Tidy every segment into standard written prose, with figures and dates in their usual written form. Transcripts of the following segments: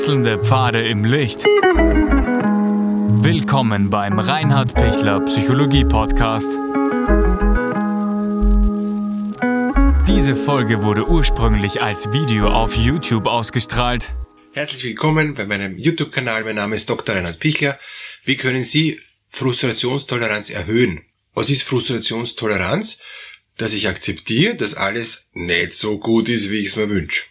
Wechselnde Pfade im Licht. Willkommen beim Reinhard Pichler Psychologie Podcast. Diese Folge wurde ursprünglich als Video auf YouTube ausgestrahlt. Herzlich willkommen bei meinem YouTube-Kanal. Mein Name ist Dr. Reinhard Pichler. Wie können Sie Frustrationstoleranz erhöhen? Was ist Frustrationstoleranz? Dass ich akzeptiere, dass alles nicht so gut ist, wie ich es mir wünsche.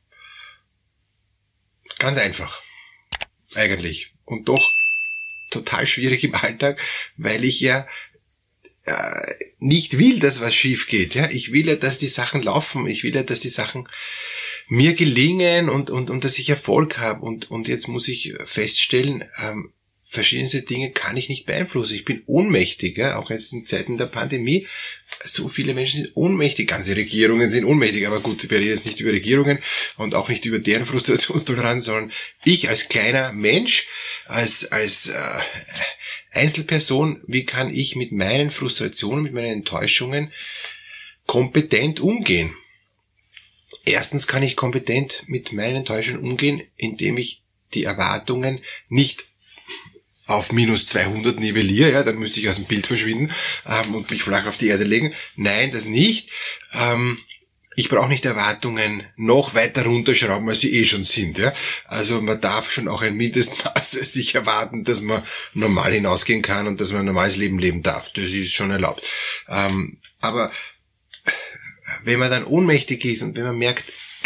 Ganz einfach. Eigentlich. Und doch total schwierig im Alltag, weil ich ja nicht will, dass was schief geht. Ja? Ich will ja, dass die Sachen laufen. Ich will ja, dass die Sachen mir gelingen und dass ich Erfolg habe. Und jetzt muss ich feststellen, verschiedenste Dinge kann ich nicht beeinflussen. Ich bin ohnmächtig, ja? Auch jetzt in Zeiten der Pandemie. So viele Menschen sind ohnmächtig, ganze Regierungen sind ohnmächtig, aber gut, wir reden jetzt nicht über Regierungen und auch nicht über deren Frustrationstoleranz, sondern ich als kleiner Mensch, als Einzelperson, wie kann ich mit meinen Frustrationen, mit meinen Enttäuschungen kompetent umgehen? Erstens kann ich kompetent mit meinen Enttäuschungen umgehen, indem ich die Erwartungen nicht auf minus 200 nivelliere, ja, dann müsste ich aus dem Bild verschwinden und mich flach auf die Erde legen. Nein, das nicht. Ich brauche nicht Erwartungen noch weiter runterschrauben, als sie schon sind. Ja. Also man darf schon auch ein Mindestmaß sich erwarten, dass man normal hinausgehen kann und dass man ein normales Leben leben darf. Das ist schon erlaubt. Aber wenn man dann ohnmächtig ist und wenn man merkt,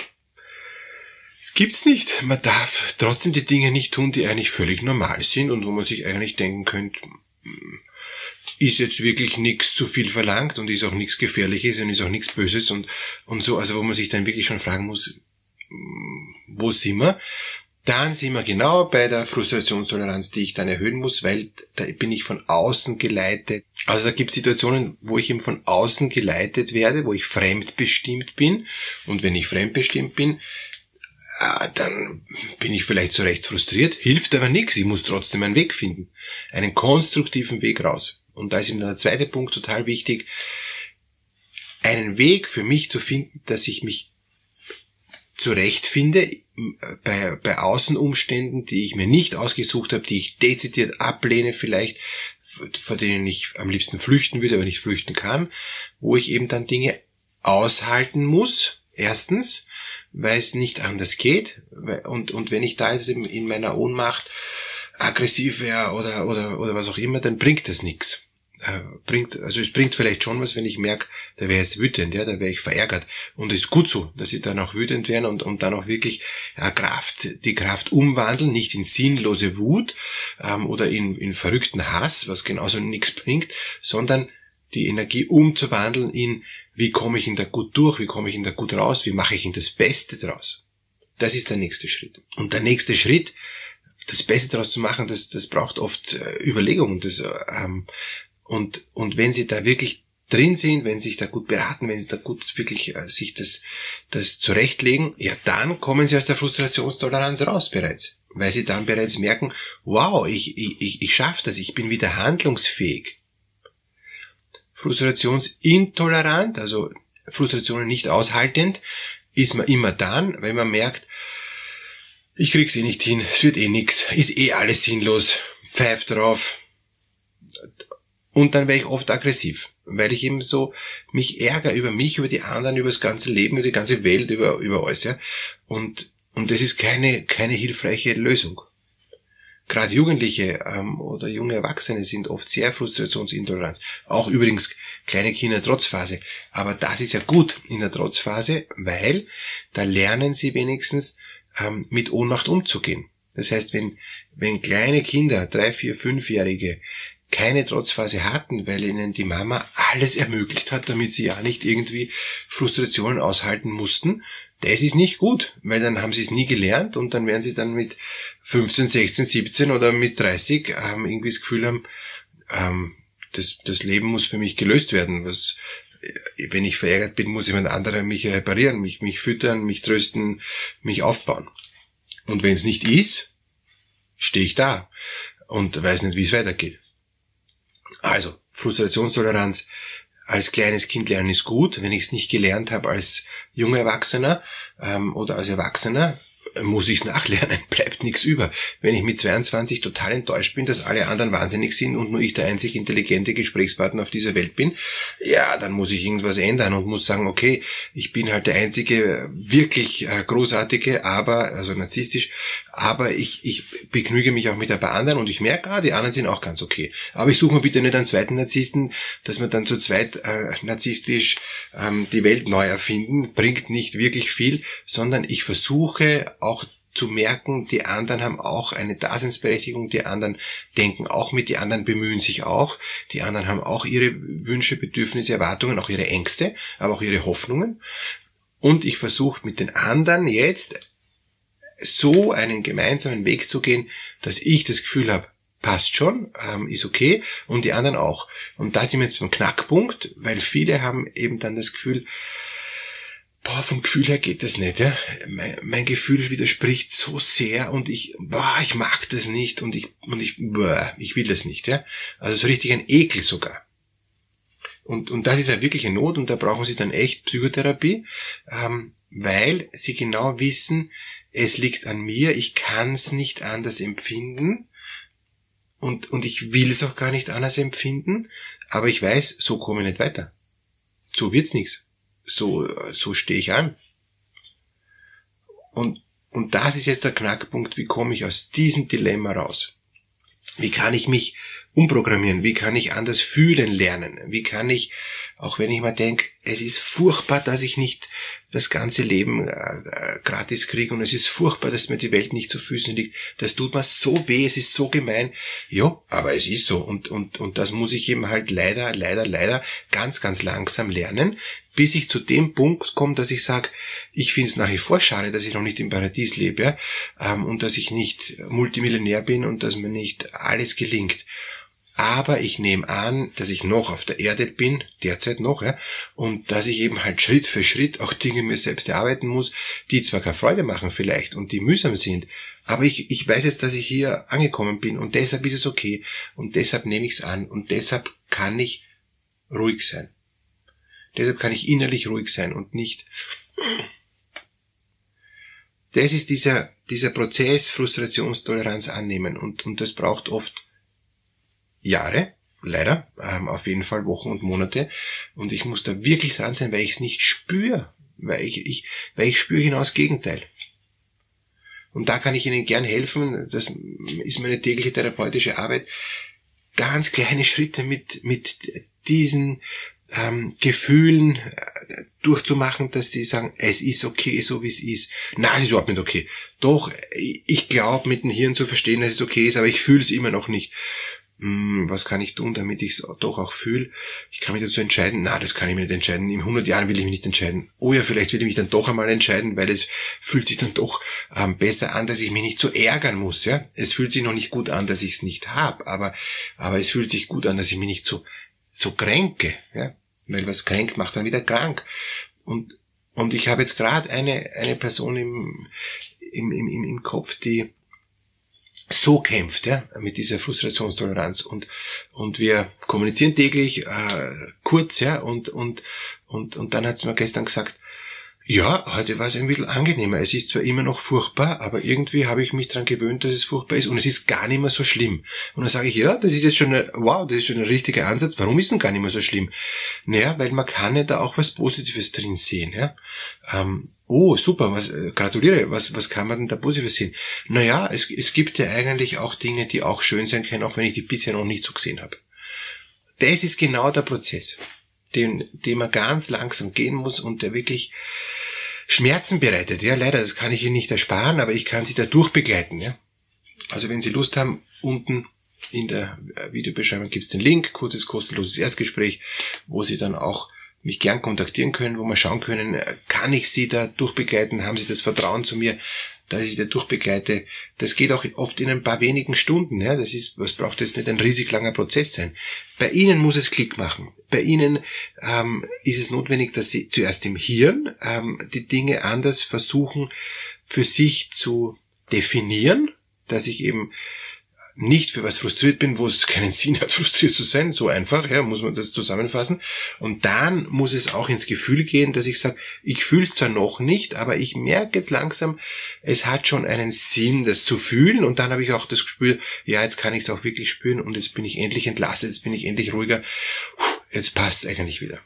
es gibt's nicht. Man darf trotzdem die Dinge nicht tun, die eigentlich völlig normal sind und wo man sich eigentlich denken könnte, ist jetzt wirklich nichts zu viel verlangt und ist auch nichts Gefährliches und ist auch nichts Böses und so. Also wo man sich dann wirklich schon fragen muss, wo sind wir? Dann sind wir genau bei der Frustrationstoleranz, die ich dann erhöhen muss, weil da bin ich von außen geleitet. Also da gibt es Situationen, wo ich eben von außen geleitet werde, wo ich fremdbestimmt bin. Und wenn ich fremdbestimmt bin, dann bin ich vielleicht zu Recht frustriert, hilft aber nichts, ich muss trotzdem einen Weg finden, einen konstruktiven Weg raus. Und da ist eben der zweite Punkt total wichtig, einen Weg für mich zu finden, dass ich mich zurechtfinde bei Außenumständen, die ich mir nicht ausgesucht habe, die ich dezidiert ablehne vielleicht, vor denen ich am liebsten flüchten würde, aber nicht flüchten kann, wo ich eben dann Dinge aushalten muss, erstens, weil es nicht anders geht und wenn ich da jetzt eben in meiner Ohnmacht aggressiv wäre oder was auch immer, dann bringt das nichts. Es bringt vielleicht schon was, wenn ich merke, da wäre jetzt wütend, ja, da wäre ich verärgert und es ist gut so, dass ich dann auch wütend werde und dann auch wirklich die Kraft umwandeln, nicht in sinnlose Wut oder in verrückten Hass, was genauso nichts bringt, sondern die Energie umzuwandeln in wie komme ich ihn da gut durch, wie komme ich ihn da gut raus, wie mache ich ihn das Beste draus. Das ist der nächste Schritt. Und der nächste Schritt, das Beste daraus zu machen, das braucht oft Überlegungen. Und wenn Sie da wirklich drin sind, wenn Sie sich da gut beraten, wenn Sie da gut wirklich sich das zurechtlegen, ja dann kommen Sie aus der Frustrationstoleranz raus bereits. Weil Sie dann bereits merken, wow, ich schaffe das, ich bin wieder handlungsfähig. Frustrationsintolerant, also Frustrationen nicht aushaltend, ist man immer dann, wenn man merkt, ich krieg's eh nicht hin, es wird eh nix, ist eh alles sinnlos, pfeift drauf. Und dann wäre ich oft aggressiv, weil ich eben so mich ärgere über mich, über die anderen, über das ganze Leben, über die ganze Welt, über alles, ja. Und das ist keine hilfreiche Lösung. Gerade Jugendliche oder junge Erwachsene sind oft sehr frustrationsintolerant. Auch übrigens kleine Kinder in der Trotzphase. Aber das ist ja gut in der Trotzphase, weil da lernen sie wenigstens mit Ohnmacht umzugehen. Das heißt, wenn kleine Kinder, 3-, 4-, 5-Jährige keine Trotzphase hatten, weil ihnen die Mama alles ermöglicht hat, damit sie ja nicht irgendwie Frustrationen aushalten mussten, das ist nicht gut, weil dann haben sie es nie gelernt und dann werden sie dann mit 15, 16, 17 oder mit 30 irgendwie das Gefühl haben, das Leben muss für mich gelöst werden. Wenn ich verärgert bin, muss jemand anderer mich reparieren, mich füttern, mich trösten, mich aufbauen. Und wenn es nicht ist, stehe ich da und weiß nicht, wie es weitergeht. Also, Frustrationstoleranz als kleines Kind lernen ist gut. Wenn ich es nicht gelernt habe als junger Erwachsener oder als Erwachsener, muss ich's nachlernen, bleibt nichts über. Wenn ich mit 22 total enttäuscht bin, dass alle anderen wahnsinnig sind und nur ich der einzig intelligente Gesprächspartner auf dieser Welt bin, ja, dann muss ich irgendwas ändern und muss sagen, okay, ich bin halt der einzige wirklich großartige, also narzisstisch, aber ich begnüge mich auch mit ein paar anderen und ich merke, die anderen sind auch ganz okay. Aber ich suche mir bitte nicht einen zweiten Narzissten, dass wir dann zu zweit narzisstisch die Welt neu erfinden, bringt nicht wirklich viel, sondern ich versuche auch zu merken, die anderen haben auch eine Daseinsberechtigung, die anderen denken auch mit, die anderen bemühen sich auch, die anderen haben auch ihre Wünsche, Bedürfnisse, Erwartungen, auch ihre Ängste, aber auch ihre Hoffnungen. Und ich versuche mit den anderen jetzt so einen gemeinsamen Weg zu gehen, dass ich das Gefühl habe, passt schon, ist okay, und die anderen auch. Und da sind wir jetzt beim Knackpunkt, weil viele haben eben dann das Gefühl, vom Gefühl her geht das nicht, ja. Mein Gefühl widerspricht so sehr und ich mag das nicht und ich will das nicht, ja. Also so richtig ein Ekel sogar. Und das ist ja wirklich eine Not und da brauchen sie dann echt Psychotherapie, weil sie genau wissen, es liegt an mir, ich kann es nicht anders empfinden und ich will es auch gar nicht anders empfinden, aber ich weiß, so komme ich nicht weiter. So wird's nichts. So stehe ich an. Und das ist jetzt der Knackpunkt, wie komme ich aus diesem Dilemma raus? Wie kann ich mich umprogrammieren? Wie kann ich anders fühlen lernen? Wie kann ich, auch wenn ich mal denke, es ist furchtbar, dass ich nicht das ganze Leben gratis kriege und es ist furchtbar, dass mir die Welt nicht zu Füßen liegt. Das tut mir so weh, es ist so gemein. Ja, aber es ist so und das muss ich eben halt leider ganz, ganz langsam lernen, bis ich zu dem Punkt komme, dass ich sage, ich finde es nach wie vor schade, dass ich noch nicht im Paradies lebe, ja, und dass ich nicht Multimillionär bin und dass mir nicht alles gelingt. Aber ich nehme an, dass ich noch auf der Erde bin, derzeit noch, ja, und dass ich eben halt Schritt für Schritt auch Dinge mir selbst erarbeiten muss, die zwar keine Freude machen vielleicht und die mühsam sind, aber ich weiß jetzt, dass ich hier angekommen bin und deshalb ist es okay und deshalb nehme ich es an und deshalb kann ich ruhig sein. Deshalb kann ich innerlich ruhig sein und nicht. Das ist dieser Prozess, Frustrationstoleranz annehmen und das braucht oft Jahre, leider, auf jeden Fall Wochen und Monate und ich muss da wirklich dran sein, weil ich es nicht spüre, weil ich spüre genau das Gegenteil. Und da kann ich Ihnen gern helfen, das ist meine tägliche therapeutische Arbeit, ganz kleine Schritte mit diesen Gefühlen durchzumachen, dass sie sagen, es ist okay, so wie es ist. Nein, es ist überhaupt nicht okay. Doch, ich glaube, mit dem Hirn zu verstehen, dass es okay ist, aber ich fühle es immer noch nicht. Was kann ich tun, damit ich es doch auch fühle? Ich kann mich dazu entscheiden. Na, das kann ich mir nicht entscheiden. In 100 Jahren will ich mich nicht entscheiden. Oh ja, vielleicht will ich mich dann doch einmal entscheiden, weil es fühlt sich dann doch besser an, dass ich mich nicht so ärgern muss. Ja, es fühlt sich noch nicht gut an, dass ich es nicht habe, aber es fühlt sich gut an, dass ich mich nicht so kränke. Ja, weil was kränkt, macht dann wieder krank. Und ich habe jetzt gerade eine Person im Kopf, die so kämpft, ja, mit dieser Frustrationstoleranz und wir kommunizieren täglich kurz, ja, und dann hat sie mir gestern gesagt, ja, heute war es ein bisschen angenehmer. Es ist zwar immer noch furchtbar, aber irgendwie habe ich mich daran gewöhnt, dass es furchtbar ist und es ist gar nicht mehr so schlimm. Und dann sage ich, ja, das ist jetzt schon das ist schon ein richtiger Ansatz. Warum ist denn gar nicht mehr so schlimm? Naja, weil man kann ja da auch was Positives drin sehen, ja. Oh, super, gratuliere, was kann man denn da Positives sehen? Naja, es gibt ja eigentlich auch Dinge, die auch schön sein können, auch wenn ich die bisher noch nicht so gesehen habe. Das ist genau der Prozess, den man ganz langsam gehen muss und der wirklich Schmerzen bereitet. Ja, leider, das kann ich Ihnen nicht ersparen, aber ich kann Sie da durchbegleiten. Ja? Also wenn Sie Lust haben, unten in der Videobeschreibung gibt es den Link, kurzes kostenloses Erstgespräch, wo Sie dann auch mich gern kontaktieren können, wo wir schauen können, kann ich Sie da durchbegleiten, haben Sie das Vertrauen zu mir, dass ich da durchbegleite. Das geht auch oft in ein paar wenigen Stunden. Ja, was braucht jetzt nicht ein riesig langer Prozess sein. Bei Ihnen muss es Klick machen. Bei Ihnen ist es notwendig, dass Sie zuerst im Hirn die Dinge anders versuchen für sich zu definieren, dass ich eben nicht für was frustriert bin, wo es keinen Sinn hat, frustriert zu sein, so einfach, ja, muss man das zusammenfassen. Und dann muss es auch ins Gefühl gehen, dass ich sage, ich fühle es zwar noch nicht, aber ich merke jetzt langsam, es hat schon einen Sinn, das zu fühlen. Und dann habe ich auch das Gespür, ja, jetzt kann ich es auch wirklich spüren und jetzt bin ich endlich entlastet, jetzt bin ich endlich ruhiger, jetzt passt es eigentlich wieder.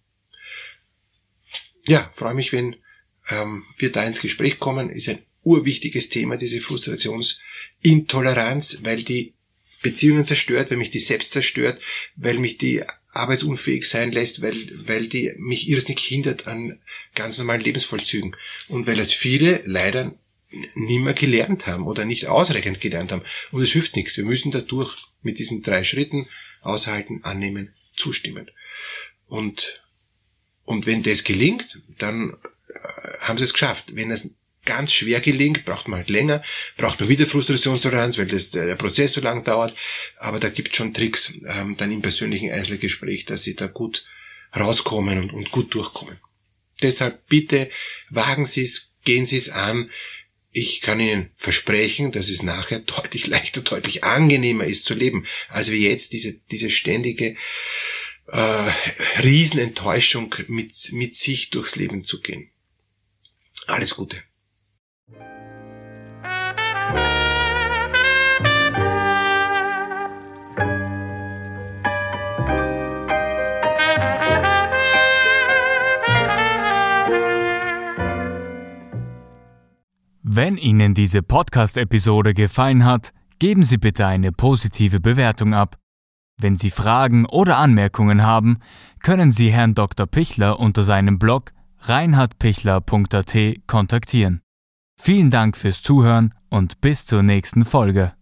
Ja, freue mich, wenn wir da ins Gespräch kommen. Ist ein urwichtiges Thema, diese Frustrationsintoleranz, weil die Beziehungen zerstört, weil mich die selbst zerstört, weil mich die arbeitsunfähig sein lässt, weil die mich irrsinnig hindert an ganz normalen Lebensvollzügen und weil es viele leider nimmer gelernt haben oder nicht ausreichend gelernt haben. Und es hilft nichts. Wir müssen dadurch mit diesen 3 Schritten aushalten, annehmen, zustimmen. Und wenn das gelingt, dann haben sie es geschafft. Wenn es ganz schwer gelingt, braucht man halt länger, braucht man wieder Frustrationstoleranz, weil der Prozess so lang dauert. Aber da gibt es schon Tricks, dann im persönlichen Einzelgespräch, dass sie da gut rauskommen und gut durchkommen. Deshalb bitte wagen Sie es, gehen Sie es an. Ich kann Ihnen versprechen, dass es nachher deutlich leichter, deutlich angenehmer ist zu leben, als wie jetzt diese ständige Riesenenttäuschung mit sich durchs Leben zu gehen. Alles Gute. Wenn Ihnen diese Podcast-Episode gefallen hat, geben Sie bitte eine positive Bewertung ab. Wenn Sie Fragen oder Anmerkungen haben, können Sie Herrn Dr. Pichler unter seinem Blog reinhardpichler.at kontaktieren. Vielen Dank fürs Zuhören und bis zur nächsten Folge.